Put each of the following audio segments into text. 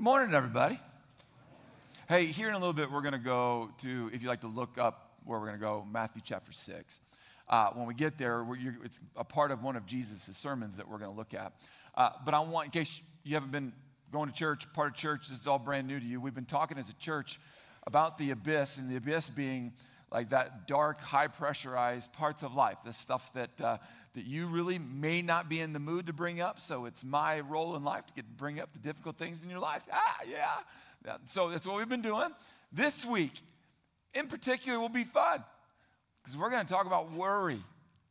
Good morning, everybody. Hey, here in a little bit, we're going to go to, if you'd like to look up where we're going to go, Matthew chapter 6. When we get there, it's a part of one of Jesus' sermons that we're going to look at. But I want, in case you haven't been going to church, part of church, this is all brand new to you. We've been talking as a church about the abyss, and the abyss being like that dark, high-pressurized parts of life, the stuff that you really may not be in the mood to bring up, so it's my role in life to bring up the difficult things in your life. So that's what we've been doing. This week, in particular, will be fun, because we're going to talk about worry.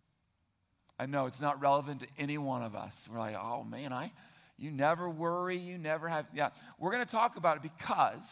I know it's not relevant to any one of us. We're like, oh man, you never worry, you never have, We're going to talk about it because,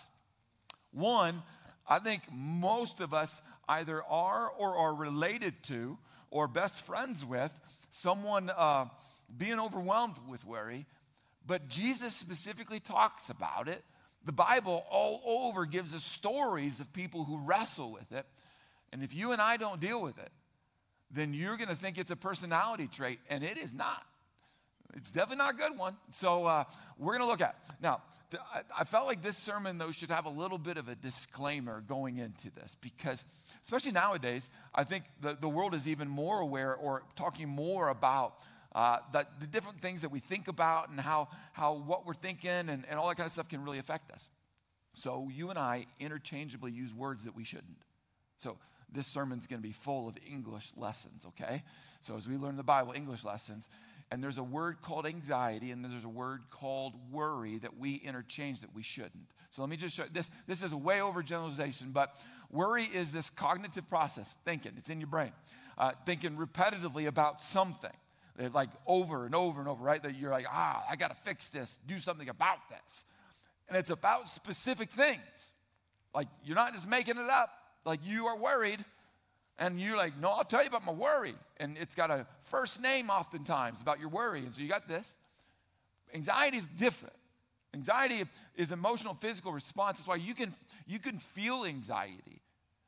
one, I think most of us either are or are related to or best friends with someone being overwhelmed with worry, but Jesus specifically talks about it. The Bible all over gives us stories of people who wrestle with it, and if you and I don't deal with it, then you're going to think it's a personality trait, and it is not. It's definitely not a good one. So we're going to look at it. Now, I felt like this sermon, though, should have a little bit of a disclaimer going into this because, especially nowadays, I think the world is even more aware or talking more about the different things that we think about and how what we're thinking and all that kind of stuff can really affect us. So you and I interchangeably use words that we shouldn't. So this sermon's going to be full of English lessons, okay? So as we learn the Bible, English lessons, and there's a word called anxiety, and there's a word called worry that we interchange that we shouldn't. So let me just show you. This is a way overgeneralization, but worry is this cognitive process, thinking. It's in your brain. Thinking repetitively about something, like over and over and over, right? That you're like, I got to fix this, do something about this. And it's about specific things. Like, you're not just making it up. Like, you are worried. And you're like, no, I'll tell you about my worry. And it's got a first name oftentimes about your worry. And so you got this. Anxiety is different. Anxiety is emotional, physical response. That's why you can feel anxiety,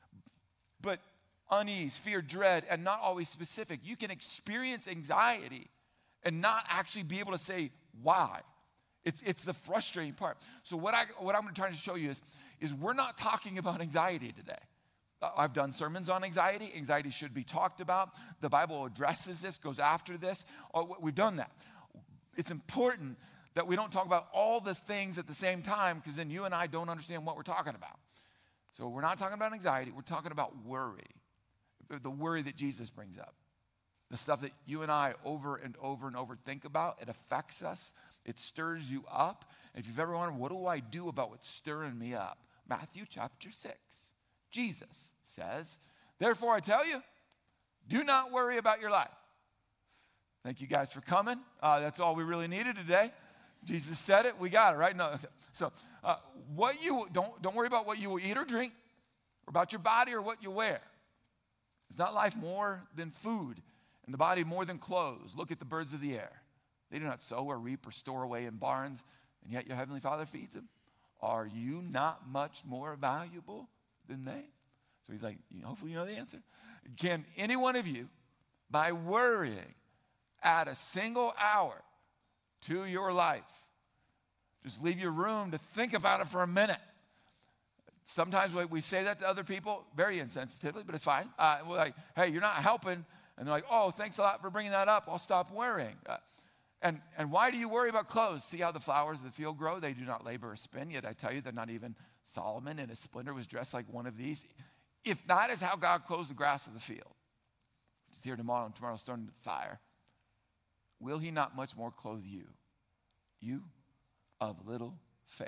but unease, fear, dread, and not always specific. You can experience anxiety and not actually be able to say why. It's the frustrating part. So what I'm trying to show you is we're not talking about anxiety today. I've done sermons on anxiety. Anxiety should be talked about. The Bible addresses this, goes after this. We've done that. It's important that we don't talk about all these things at the same time because then you and I don't understand what we're talking about. So we're not talking about anxiety. We're talking about worry, the worry that Jesus brings up, the stuff that you and I over and over and over think about. It affects us. It stirs you up. And if you've ever wondered, what do I do about what's stirring me up? Matthew chapter 6. Jesus says, therefore I tell you, do not worry about your life. Thank you guys for coming. That's all we really needed today. Jesus said it. We got it, right? No. So don't worry about what you will eat or drink, or about your body or what you wear. Is not life more than food, and the body more than clothes? Look at the birds of the air. They do not sow or reap or store away in barns, and yet your heavenly Father feeds them. Are you not much more valuable than they? So he's like, hopefully you know the answer. Can any one of you, by worrying, add a single hour to your life? Just leave your room to think about it for a minute. Sometimes we say that to other people, very insensitively, but it's fine. We're like, hey, you're not helping. And they're like, oh, thanks a lot for bringing that up. I'll stop worrying. And why do you worry about clothes? See how the flowers of the field grow? They do not labor or spin, yet I tell you, they're not even Solomon in his splendor was dressed like one of these. If that is how God clothes the grass of the field, which is here tomorrow and tomorrow's thrown into the fire, will he not much more clothe you, you of little faith?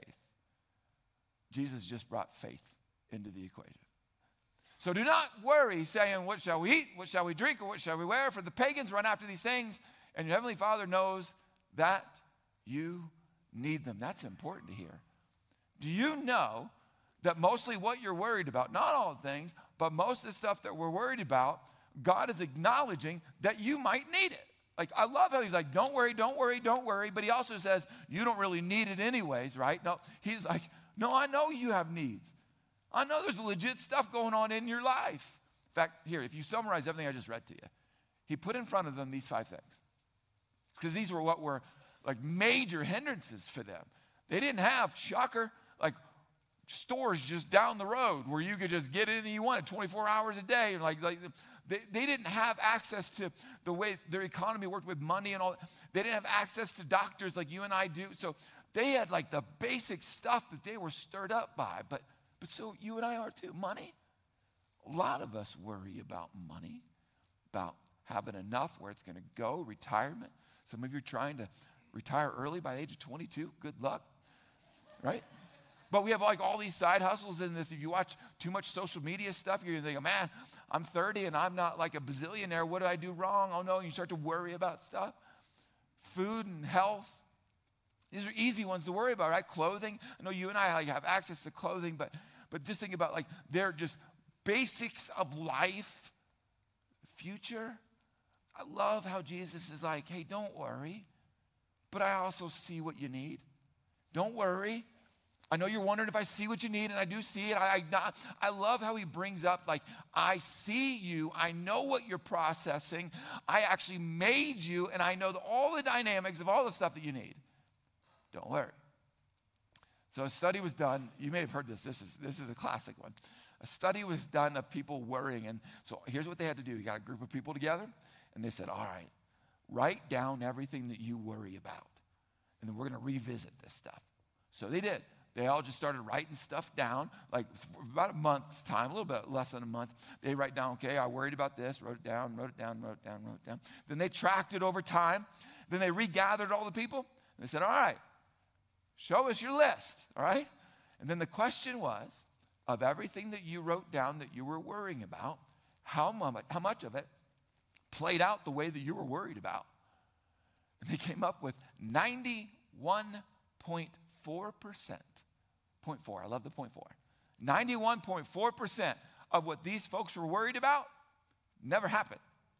Jesus just brought faith into the equation. So do not worry, saying, what shall we eat, what shall we drink, or what shall we wear? For the pagans run after these things, and your heavenly Father knows that you need them. That's important to hear. Do you know that mostly what you're worried about, not all things, but most of the stuff that we're worried about, God is acknowledging that you might need it. Like, I love how he's like, don't worry, don't worry, don't worry. But he also says, you don't really need it anyways, right? No, he's like, no, I know you have needs. I know there's legit stuff going on in your life. In fact, here, if you summarize everything I just read to you, he put in front of them these 5 things. Because these were what were like major hindrances for them. They didn't have, shocker, like stores just down the road where you could just get anything you wanted 24 hours a day. They didn't have access to the way their economy worked with money and all that. They didn't have access to doctors like you and I do. So they had like the basic stuff that they were stirred up by. But so you and I are too. Money. A lot of us worry about money, about having enough, where it's going to go, retirement. Some of you are trying to retire early by the age of 22. Good luck, right? But we have like all these side hustles in this. If you watch too much social media stuff, you're going to think, man, I'm 30 and I'm not like a bazillionaire. What did I do wrong? Oh no, and you start to worry about stuff. Food and health. These are easy ones to worry about, right? Clothing. I know you and I like have access to clothing, but just think about like they're just basics of life, future. I love how Jesus is like, hey, don't worry, but I also see what you need. Don't worry. I know you're wondering if I see what you need, and I do see it. I love how he brings up, like, I see you. I know what you're processing. I actually made you, and I know all the dynamics of all the stuff that you need. Don't worry. So a study was done. You may have heard this. This is a classic one. A study was done of people worrying. And so here's what they had to do. You got a group of people together, and they said, all right, write down everything that you worry about, and then we're going to revisit this stuff. So they did. They all just started writing stuff down, like for about a month's time, a little bit less than a month. They write down, okay, I worried about this, wrote it down, wrote it down, wrote it down, wrote it down. Then they tracked it over time. Then they regathered all the people, and they said, all right, show us your list, all right? And then the question was, of everything that you wrote down that you were worrying about, how much of it played out the way that you were worried about? And they came up with 91.4%. 0.4, I love the 0.4. 91.4% of what these folks were worried about never happened.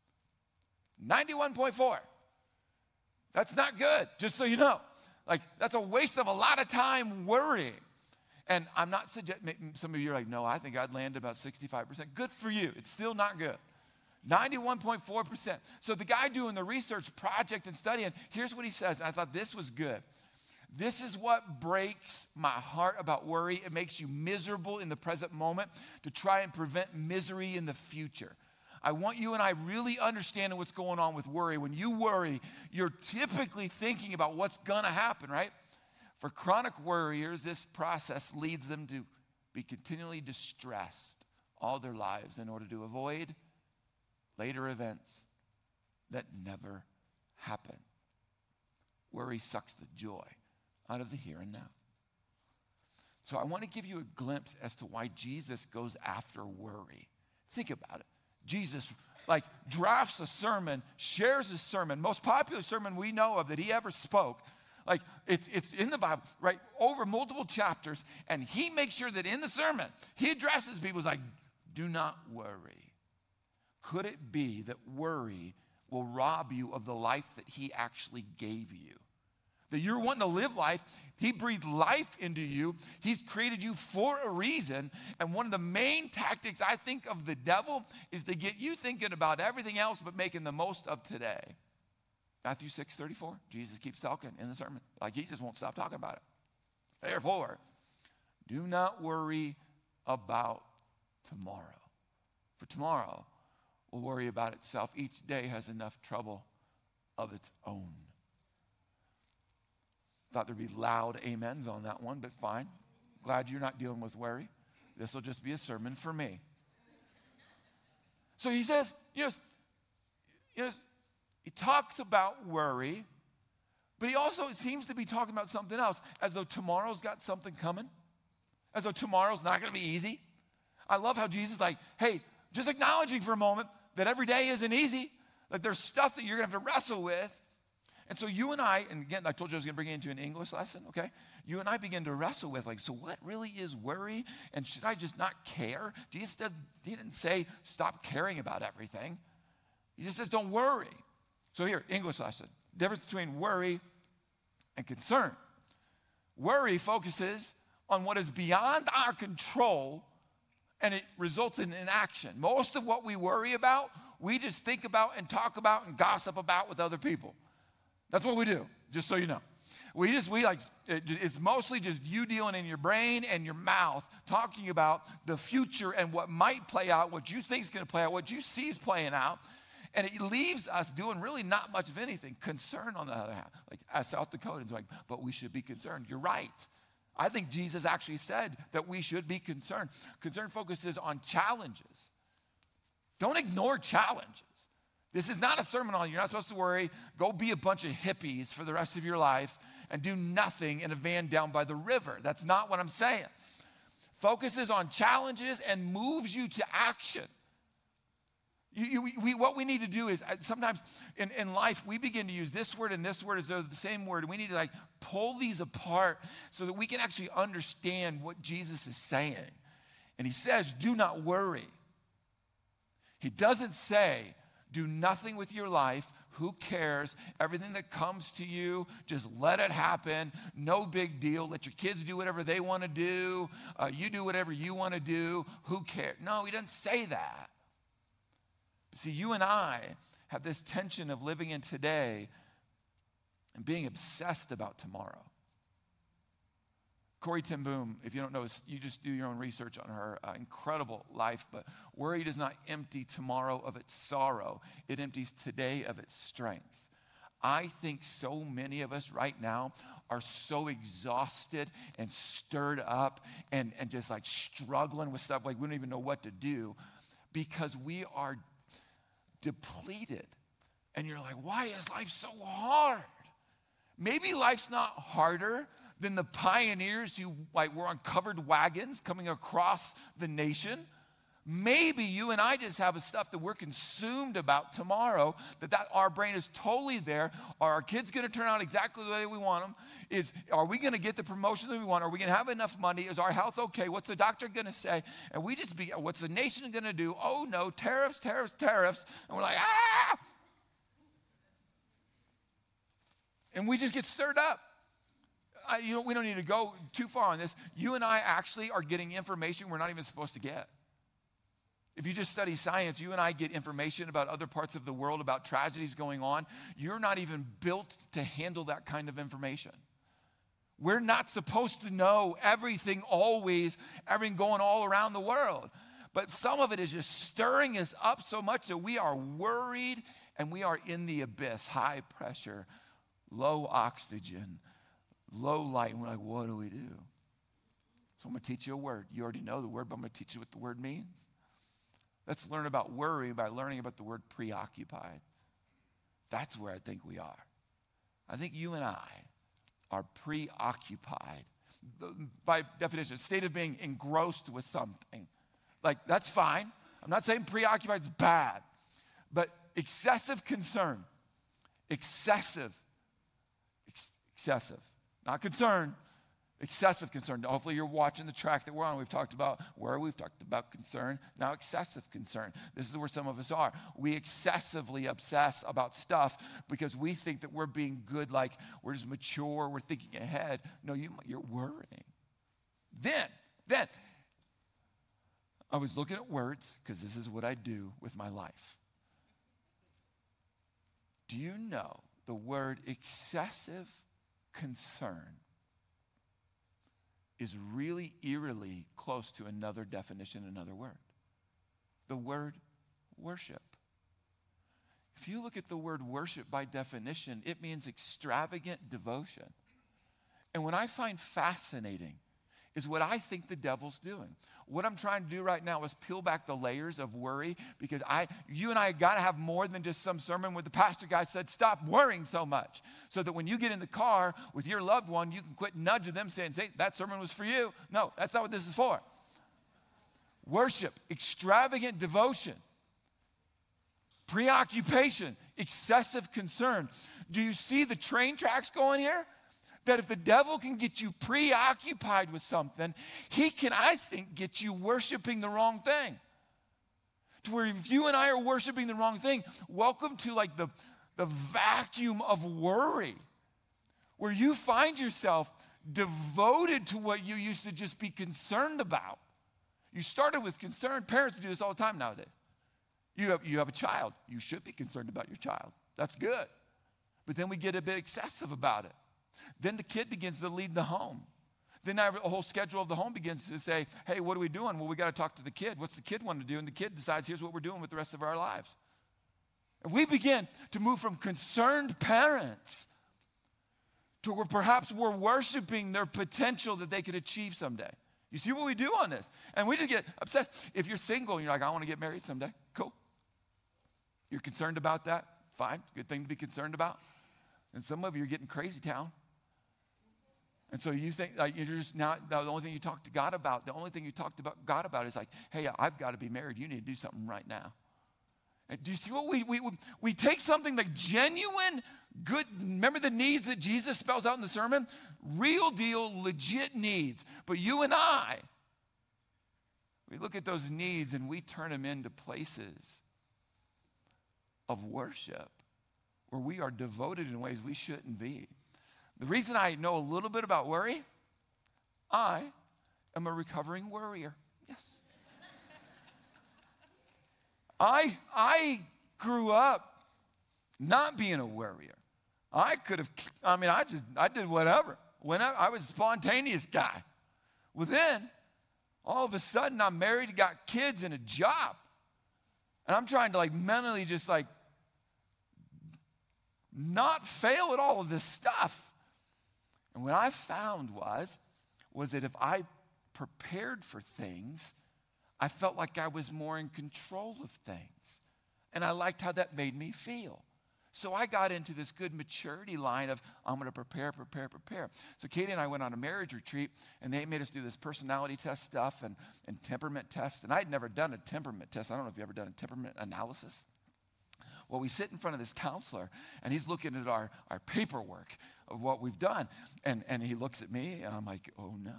91.4. That's not good, just so you know. Like, that's a waste of a lot of time worrying. And I'm not suggesting, some of you are like, no, I think I'd land about 65%. Good for you. It's still not good. 91.4%. So the guy doing the research project and studying, here's what he says, and I thought this was good. This is what breaks my heart about worry. It makes you miserable in the present moment to try and prevent misery in the future. I want you and I really understanding what's going on with worry. When you worry, you're typically thinking about what's going to happen, right? For chronic worriers, this process leads them to be continually distressed all their lives in order to avoid later events that never happen. Worry sucks the joy out of the here and now. So I want to give you a glimpse as to why Jesus goes after worry. Think about it. Jesus drafts a sermon, shares a sermon, most popular sermon we know of that he ever spoke. Like it's in the Bible, right? Over multiple chapters, and he makes sure that in the sermon, he addresses people like, do not worry. Could it be that worry will rob you of the life that he actually gave you? That you're wanting to live life. He breathed life into you. He's created you for a reason. And one of the main tactics, I think, of the devil is to get you thinking about everything else but making the most of today. Matthew 6:34, Jesus keeps talking in the sermon. Like he just won't stop talking about it. Therefore, do not worry about tomorrow. For tomorrow will worry about itself. Each day has enough trouble of its own. Thought there'd be loud amens on that one, but fine. Glad you're not dealing with worry. This will just be a sermon for me. So he says, he talks about worry, but he also seems to be talking about something else, as though tomorrow's got something coming, as though tomorrow's not going to be easy. I love how Jesus is like, hey, just acknowledging for a moment that every day isn't easy, that there's stuff that you're going to have to wrestle with. And so you and I, and again, I told you I was going to bring you into an English lesson, okay? You and I begin to wrestle with, so what really is worry? And should I just not care? Jesus didn't say stop caring about everything. He just says don't worry. So here, English lesson. Difference between worry and concern. Worry focuses on what is beyond our control, and it results in inaction. Most of what we worry about, we just think about and talk about and gossip about with other people. That's what we do, just so you know. It's mostly just you dealing in your brain and your mouth, talking about the future and what might play out, what you think is going to play out, what you see is playing out. And it leaves us doing really not much of anything. Concern, on the other hand, like as South Dakotans, like, but we should be concerned. You're right. I think Jesus actually said that we should be concerned. Concern focuses on challenges. Don't ignore challenges. This is not a sermon on you're not supposed to worry. Go be a bunch of hippies for the rest of your life and do nothing in a van down by the river. That's not what I'm saying. Focuses on challenges and moves you to action. What we need to do is, sometimes in life, we begin to use this word and this word as though they're the same word. We need to pull these apart so that we can actually understand what Jesus is saying. And he says, do not worry. He doesn't say, do nothing with your life. Who cares? Everything that comes to you, just let it happen. No big deal. Let your kids do whatever they want to do. You do whatever you want to do. Who cares? No, he doesn't say that. See, you and I have this tension of living in today and being obsessed about tomorrow. Corrie ten Boom, if you don't know, you just do your own research on her incredible life, but worry does not empty tomorrow of its sorrow. It empties today of its strength. I think so many of us right now are so exhausted and stirred up and just struggling with stuff like we don't even know what to do because we are depleted. And you're like, why is life so hard? Maybe life's not harder than the pioneers who were on covered wagons coming across the nation. Maybe you and I just have stuff that we're consumed about tomorrow, that our brain is totally there. Are our kids going to turn out exactly the way we want them? Are we going to get the promotion that we want? Are we going to have enough money? Is our health okay? What's the doctor going to say? And what's the nation going to do? Oh no, tariffs, tariffs, tariffs. And we're like, ah! And we just get stirred up. We don't need to go too far on this. You and I actually are getting information we're not even supposed to get. If you just study science, you and I get information about other parts of the world, about tragedies going on. You're not even built to handle that kind of information. We're not supposed to know everything always, everything going all around the world. But some of it is just stirring us up so much that we are worried and we are in the abyss, high pressure, low oxygen, low light. And we're like, what do we do? So I'm going to teach you a word. You already know the word, but I'm going to teach you what the word means. Let's learn about worry by learning about the word preoccupied. That's where I think we are. I think you and I are preoccupied. By definition, a state of being engrossed with something. That's fine. I'm not saying preoccupied is bad, but excessive concern. Excessive. Not concern. Excessive concern. Hopefully you're watching the track that we're on. We've talked about worry. We've talked about concern. Now excessive concern. This is where some of us are. We excessively obsess about stuff because we think that we're being good, like we're just mature, we're thinking ahead. No, you're worrying. Then, I was looking at words because this is what I do with my life. Do you know the word excessive concern is really eerily close to another definition, another word? The word worship. If you look at the word worship by definition, it means extravagant devotion. And what I find fascinating is what I think the devil's doing. What I'm trying to do right now is peel back the layers of worry because you and I got to have more than just some sermon where the pastor guy said, stop worrying so much. So that when you get in the car with your loved one, you can quit nudging them saying, that sermon was for you. No, that's not what this is for. Worship, extravagant devotion, preoccupation, excessive concern. Do you see the train tracks going here? That if the devil can get you preoccupied with something, he can, I think, get you worshiping the wrong thing. To where if you and I are worshiping the wrong thing, welcome to the vacuum of worry, where you find yourself devoted to what you used to just be concerned about. You started with concern. Parents do this all the time nowadays. You have a child. You should be concerned about your child. That's good. But then we get a bit excessive about it. Then the kid begins to lead the home. Then the whole schedule of the home begins to say, hey, what are we doing? Well, we got to talk to the kid. What's the kid want to do? And the kid decides, here's what we're doing with the rest of our lives. And we begin to move from concerned parents to where perhaps we're worshiping their potential that they could achieve someday. You see what we do on this? And we just get obsessed. If you're single and you're like, I want to get married someday, cool. You're concerned about that? Fine, good thing to be concerned about. And some of you are getting crazy town. And so you think you're just not, the only thing you talk to God about, the only thing you talk to God about is like, hey, I've got to be married. You need to do something right now. And do you see what we take something like genuine, good, remember the needs that Jesus spells out in the sermon? Real deal, legit needs. But you and I, we look at those needs and we turn them into places of worship where we are devoted in ways we shouldn't be. The reason I know a little bit about worry, I am a recovering worrier. Yes. I grew up not being a worrier. I did whatever. I was a spontaneous guy. Well, then, all of a sudden, I'm married, got kids, and a job. And I'm trying to mentally just not fail at all of this stuff. And what I found was that if I prepared for things, I felt like I was more in control of things. And I liked how that made me feel. So I got into this good maturity line of, I'm going to prepare. So Katie and I went on a marriage retreat, and they made us do this personality test stuff and temperament test. And I'd never done a temperament test. I don't know if you've ever done a temperament analysis. Well, we sit in front of this counselor, and he's looking at our paperwork of what we've done. And he looks at me, and I'm like, oh, no.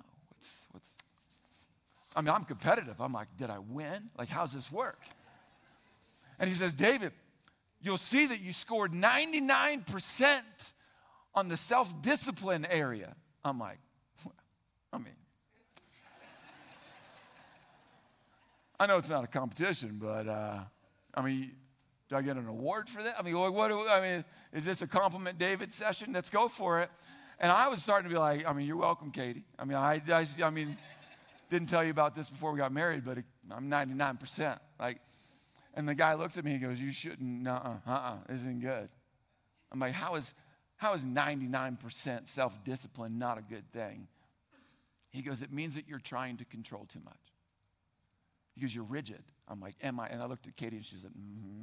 I'm competitive. I'm like, did I win? How's this work? And he says, David, you'll see that you scored 99% on the self-discipline area. I'm like, I know it's not a competition, but, do I get an award for that? Is this a compliment David session? Let's go for it. And I was starting to be like, you're welcome, Katie. Didn't tell you about this before we got married, but I'm 99%. And the guy looks at me and goes, you shouldn't, isn't good. I'm like, how is 99% self-discipline not a good thing? He goes, it means that you're trying to control too much. He goes, you're rigid. I'm like, am I? And I looked at Katie and she said, mm-hmm.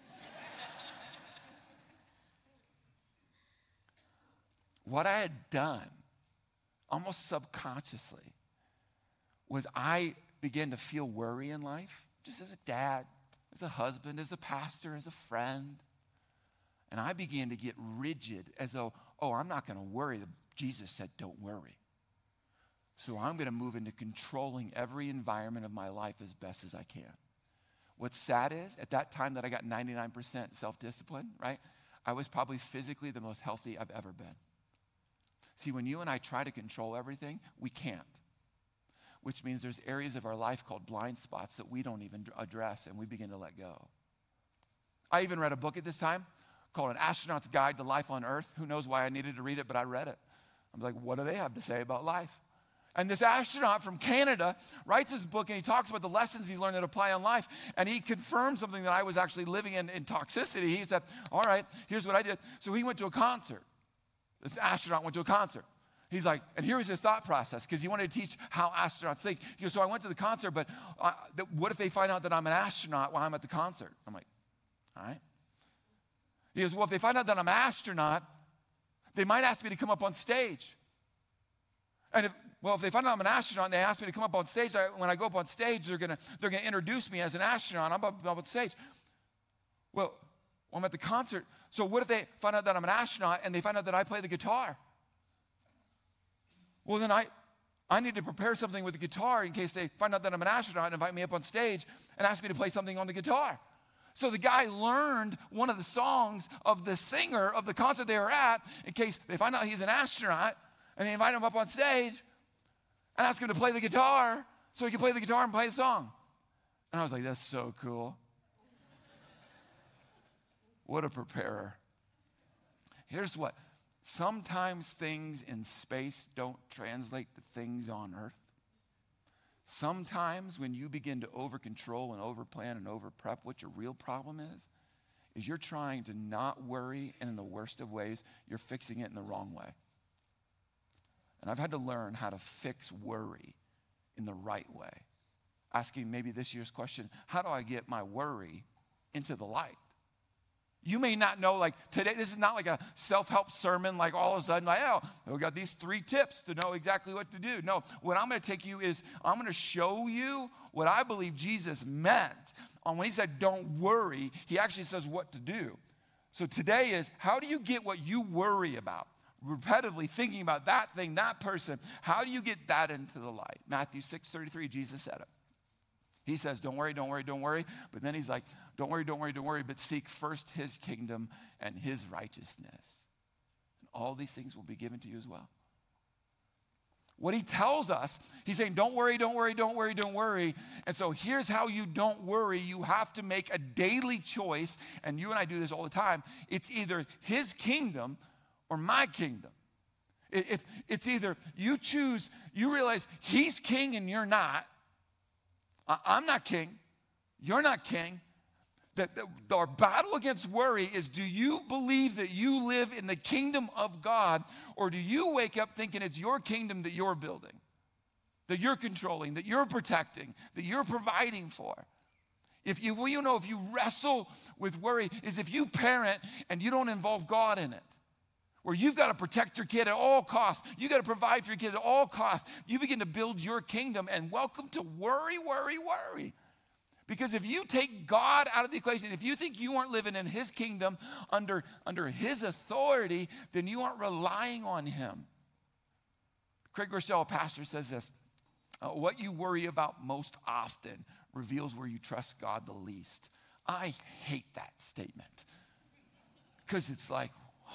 What I had done, almost subconsciously, was I began to feel worry in life, just as a dad, as a husband, as a pastor, as a friend. And I began to get rigid as though, I'm not going to worry. Jesus said, don't worry. So I'm going to move into controlling every environment of my life as best as I can. What's sad is, at that time that I got 99% self-discipline, right, I was probably physically the most healthy I've ever been. See, when you and I try to control everything, we can't. Which means there's areas of our life called blind spots that we don't even address, and we begin to let go. I even read a book at this time called An Astronaut's Guide to Life on Earth. Who knows why I needed to read it, but I read it. I was like, what do they have to say about life? And this astronaut from Canada writes this book, and he talks about the lessons he learned that apply in life. And he confirmed something that I was actually living in toxicity. He said, all right, here's what I did. So he went to a concert. This astronaut went to a concert. He's like, and here was his thought process, because he wanted to teach how astronauts think. He goes, so I went to the concert, but what if they find out that I'm an astronaut while I'm at the concert? I'm like, all right. He goes, well, if they find out that I'm an astronaut, they might ask me to come up on stage. And if they find out I'm an astronaut and they ask me to come up on stage, when I go up on stage, they're gonna introduce me as an astronaut. I'm up on stage. Well, I'm at the concert. So what if they find out that I'm an astronaut and they find out that I play the guitar? Well, then I need to prepare something with the guitar in case they find out that I'm an astronaut and invite me up on stage and ask me to play something on the guitar. So the guy learned one of the songs of the singer of the concert they were at in case they find out he's an astronaut and they invite him up on stage and ask him to play the guitar so he can play the guitar and play the song. And I was like, that's so cool. What a preparer. Here's what. sometimes things in space don't translate to things on earth. Sometimes when you begin to over-control and over-plan and over-prep, what your real problem is you're trying to not worry, and in the worst of ways, you're fixing it in the wrong way. And I've had to learn how to fix worry in the right way. Asking maybe this year's question, how do I get my worry into the light? You may not know, like today, this is not like a self-help sermon, like all of a sudden, like, oh, we got these 3 tips to know exactly what to do. No, what I'm going to take you is, I'm going to show you what I believe Jesus meant. When he said, don't worry, he actually says what to do. So today is, how do you get what you worry about? Repetitively thinking about that thing, that person, how do you get that into the light? Matthew 6:33, Jesus said it. He says, don't worry, don't worry, don't worry. But then he's like, don't worry, don't worry, don't worry, but seek first his kingdom and his righteousness. And all these things will be given to you as well. What he tells us, he's saying, don't worry, don't worry, don't worry, don't worry. And so here's how you don't worry. You have to make a daily choice, and you and I do this all the time. It's either his kingdom or my kingdom. It's either you choose, you realize he's king and you're not. I'm not king. You're not king. Our battle against worry is, do you believe that you live in the kingdom of God, or do you wake up thinking it's your kingdom that you're building, that you're controlling, that you're protecting, that you're providing for? If you wrestle with worry, is if you parent and you don't involve God in it, where you've got to protect your kid at all costs. You've got to provide for your kids at all costs. You begin to build your kingdom, and welcome to worry, worry, worry. Because if you take God out of the equation, if you think you aren't living in his kingdom under his authority, then you aren't relying on him. Craig Rochelle, a pastor, says this, what you worry about most often reveals where you trust God the least. I hate that statement. Because it's like,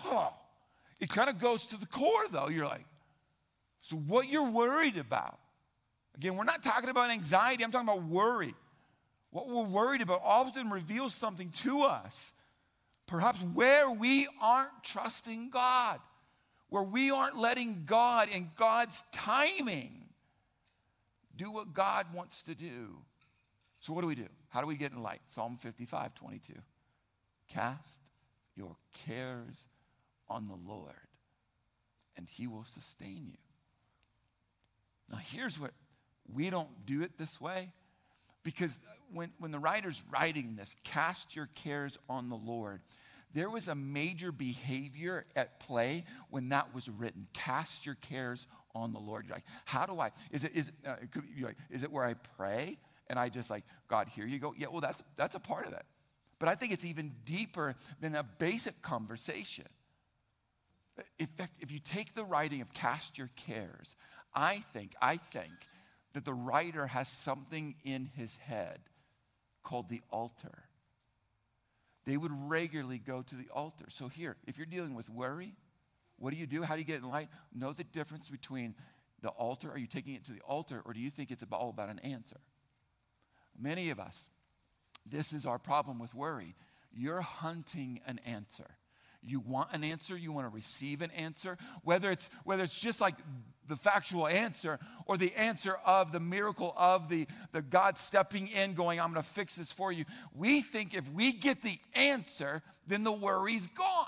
it kind of goes to the core, though. You're like, so what you're worried about? Again, we're not talking about anxiety. I'm talking about worry. What we're worried about often reveals something to us. Perhaps where we aren't trusting God, where we aren't letting God in God's timing do what God wants to do. So what do? How do we get in light? Psalm 55:22. Cast your cares on the Lord, and he will sustain you. Now here's what, we don't do it this way, because when the writer's writing this, cast your cares on the Lord, there was a major behavior at play when that was written. Cast your cares on the Lord. You're like, how do I? Is it where I pray and I just like, God, here you go? Yeah, well, that's a part of it. But I think it's even deeper than a basic conversation. In fact, if you take the writing of cast your cares, I think that the writer has something in his head called the altar. They would regularly go to the altar. So here, if you're dealing with worry, what do you do? How do you get in light? Know the difference between the altar. Are you taking it to the altar, or do you think it's all about an answer? Many of us, this is our problem with worry. You're hunting an answer. You want an answer, you want to receive an answer, whether it's just like the factual answer or the answer of the miracle of the God stepping in going, I'm going to fix this for you. We think if we get the answer, then the worry's gone.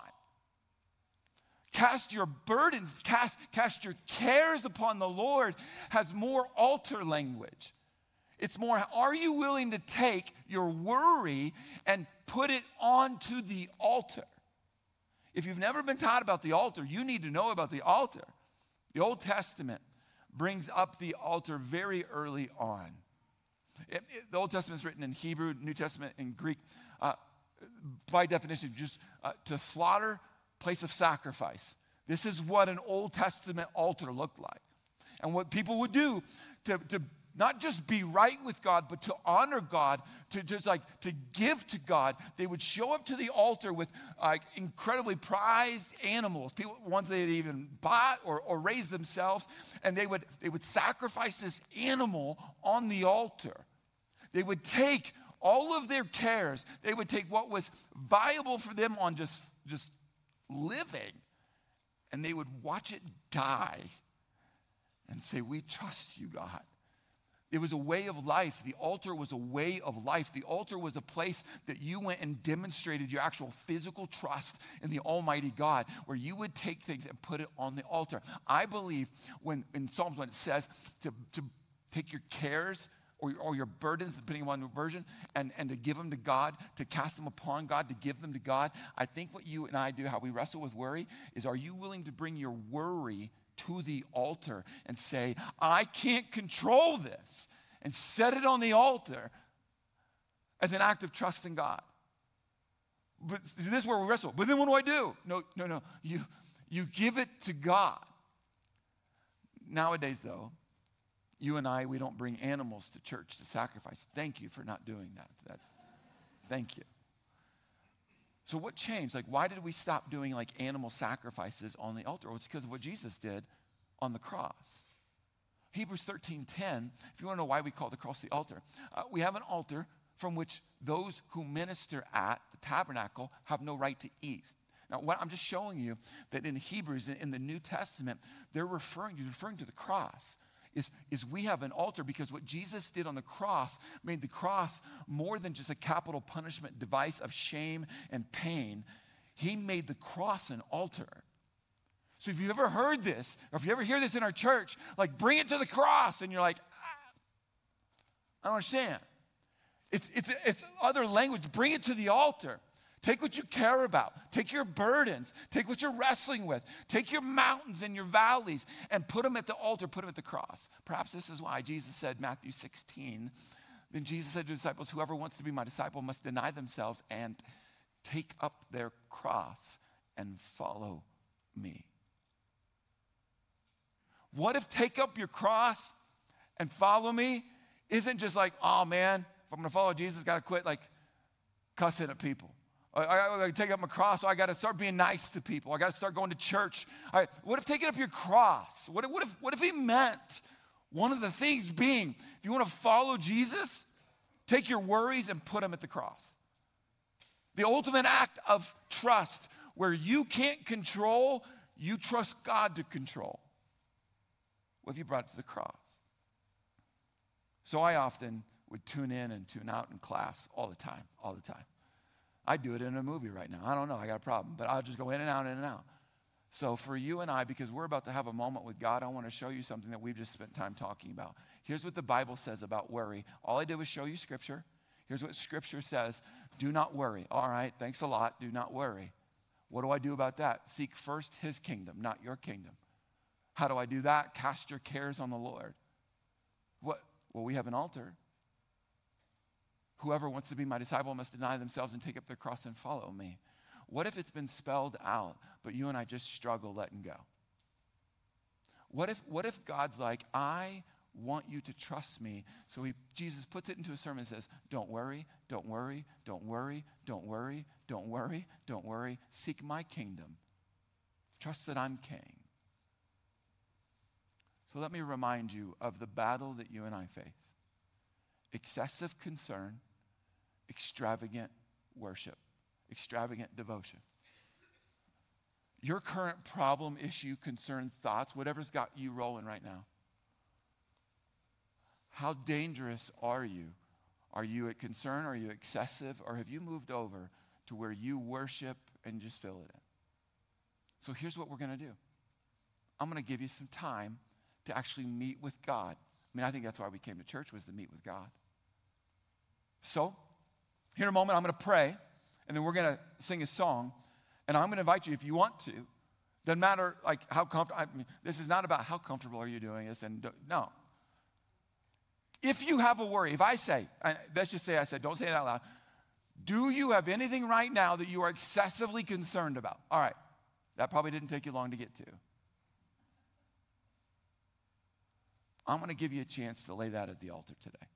Cast your burdens, cast your cares upon the Lord has more altar language. It's more, are you willing to take your worry and put it onto the altar? If you've never been taught about the altar, you need to know about the altar. The Old Testament brings up the altar very early on. The Old Testament is written in Hebrew, New Testament in Greek. By definition, just to slaughter, place of sacrifice. This is what an Old Testament altar looked like. And what people would do to not just be right with God, but to honor God, to give to God, they would show up to the altar with incredibly prized animals, ones they had even bought or raised themselves, and they would sacrifice this animal on the altar. They would take all of their cares. They would take what was viable for them on just living, and they would watch it die and say, we trust you, God. It was a way of life. The altar was a way of life. The altar was a place that you went and demonstrated your actual physical trust in the Almighty God, where you would take things and put it on the altar. I believe when in Psalms when it says to take your cares or your burdens, depending upon the version, and to give them to God, to cast them upon God, to give them to God. I think what you and I do, how we wrestle with worry, is are you willing to bring your worry to the altar and say, I can't control this, and set it on the altar as an act of trust in God. But this is where we wrestle. But then what do I do? No. You give it to God. Nowadays, though, you and I, we don't bring animals to church to sacrifice. Thank you for not doing that. Thank you. So what changed? Like, why did we stop doing like animal sacrifices on the altar? Well, it's because of what Jesus did on the cross. Hebrews 13:10, if you want to know why we call the cross the altar, we have an altar from which those who minister at the tabernacle have no right to eat. Now, what I'm just showing you that in Hebrews, in the New Testament, they're referring to the cross. Is we have an altar because what Jesus did on the cross made the cross more than just a capital punishment device of shame and pain. He made the cross an altar. So if you've ever heard this, or if you ever hear this in our church, like bring it to the cross, and you're like, I don't understand. It's other language. Bring it to the altar. Take what you care about. Take your burdens. Take what you're wrestling with. Take your mountains and your valleys and put them at the altar, put them at the cross. Perhaps this is why Jesus said, Matthew 16, then Jesus said to the disciples, whoever wants to be my disciple must deny themselves and take up their cross and follow me. What if take up your cross and follow me isn't just like, oh man, if I'm going to follow Jesus, got to quit like cussing at people. I got to take up my cross, so I got to start being nice to people. I got to start going to church. All right, what if taking up your cross? What if he meant one of the things being, if you want to follow Jesus, take your worries and put them at the cross. The ultimate act of trust, where you can't control, you trust God to control. What if you brought it to the cross? So I often would tune in and tune out in class all the time. I do it in a movie right now. I don't know, I got a problem, but I'll just go in and out. So for you and I, because we're about to have a moment with God, I want to show you something that we've just spent time talking about. Here's what the Bible says about worry. All I did was show you Scripture. Here's what Scripture says. Do not worry. All right, thanks a lot. Do not worry. What do I do about that? Seek first his kingdom, not your kingdom. How do I do that? Cast your cares on the Lord. What? Well, we have an altar. Whoever wants to be my disciple must deny themselves and take up their cross and follow me. What if it's been spelled out, but you and I just struggle letting go? What if God's like, I want you to trust me? So Jesus puts it into a sermon and says, don't worry, don't worry, don't worry, don't worry, don't worry, don't worry. Seek my kingdom. Trust that I'm king. So let me remind you of the battle that you and I face. Excessive concern, extravagant worship, extravagant devotion. Your current problem, issue, concern, thoughts, whatever's got you rolling right now. How dangerous are you? Are you at concern? Are you excessive? Or have you moved over to where you worship and just fill it in? So here's what we're going to do. I'm going to give you some time to actually meet with God. I mean, I think that's why we came to church, was to meet with God. So, here in a moment, I'm going to pray, and then we're going to sing a song, and I'm going to invite you, if you want to, doesn't matter like how comfortable, I mean, this is not about how comfortable are you doing this, and no. If you have a worry, if I say, let's just say I said, don't say it out loud, do you have anything right now that you are excessively concerned about? All right, that probably didn't take you long to get to. I'm going to give you a chance to lay that at the altar today.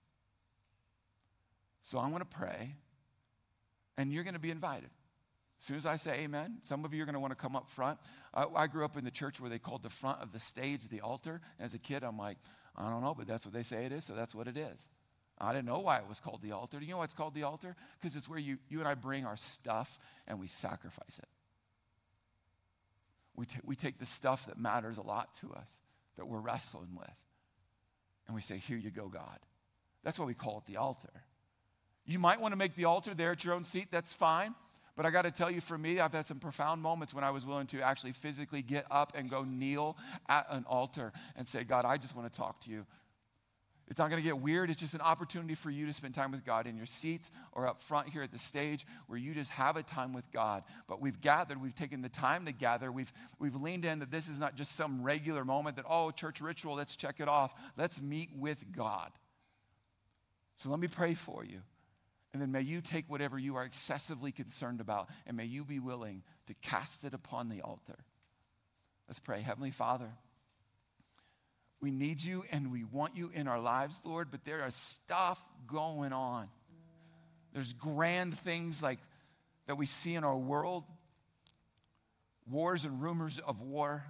So I'm going to pray, and you're going to be invited. As soon as I say amen, some of you are going to want to come up front. I grew up in the church where they called the front of the stage the altar. And as a kid, I'm like, I don't know, but that's what they say it is, so that's what it is. I didn't know why it was called the altar. Do you know why it's called the altar? Because it's where you and I bring our stuff and we sacrifice it. We take the stuff that matters a lot to us, that we're wrestling with, and we say, here you go, God. That's why we call it the altar. You might want to make the altar there at your own seat. That's fine. But I got to tell you, for me, I've had some profound moments when I was willing to actually physically get up and go kneel at an altar and say, God, I just want to talk to you. It's not going to get weird. It's just an opportunity for you to spend time with God in your seats or up front here at the stage where you just have a time with God. But we've gathered. We've taken the time to gather. We've leaned in that this is not just some regular moment that, oh, church ritual, let's check it off. Let's meet with God. So let me pray for you. And then may you take whatever you are excessively concerned about, and may you be willing to cast it upon the altar. Let's pray. Heavenly Father, we need you and we want you in our lives, Lord, but there is stuff going on. There's grand things like that we see in our world, wars and rumors of war.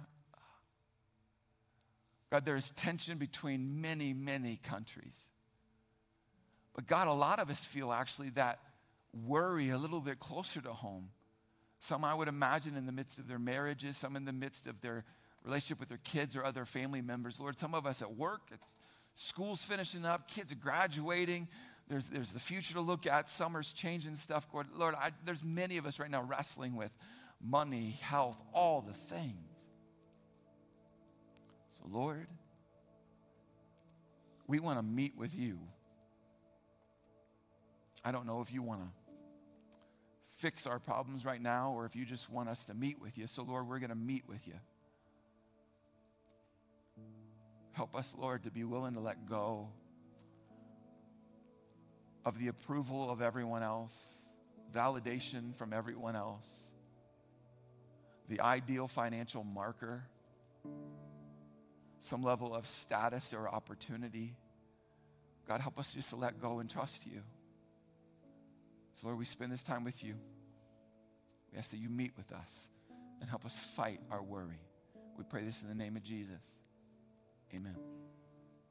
God, there is tension between many, many countries. But God, a lot of us feel actually that worry a little bit closer to home. Some, I would imagine, in the midst of their marriages, some in the midst of their relationship with their kids or other family members. Lord, some of us at work, school's finishing up, kids are graduating. There's the future to look at. Summer's changing stuff. Lord, there's many of us right now wrestling with money, health, all the things. So, Lord, we want to meet with you. I don't know if you want to fix our problems right now or if you just want us to meet with you. So, Lord, we're going to meet with you. Help us, Lord, to be willing to let go of the approval of everyone else, validation from everyone else, the ideal financial marker, some level of status or opportunity. God, help us just to let go and trust you. So, Lord, we spend this time with you. We ask that you meet with us and help us fight our worry. We pray this in the name of Jesus. Amen.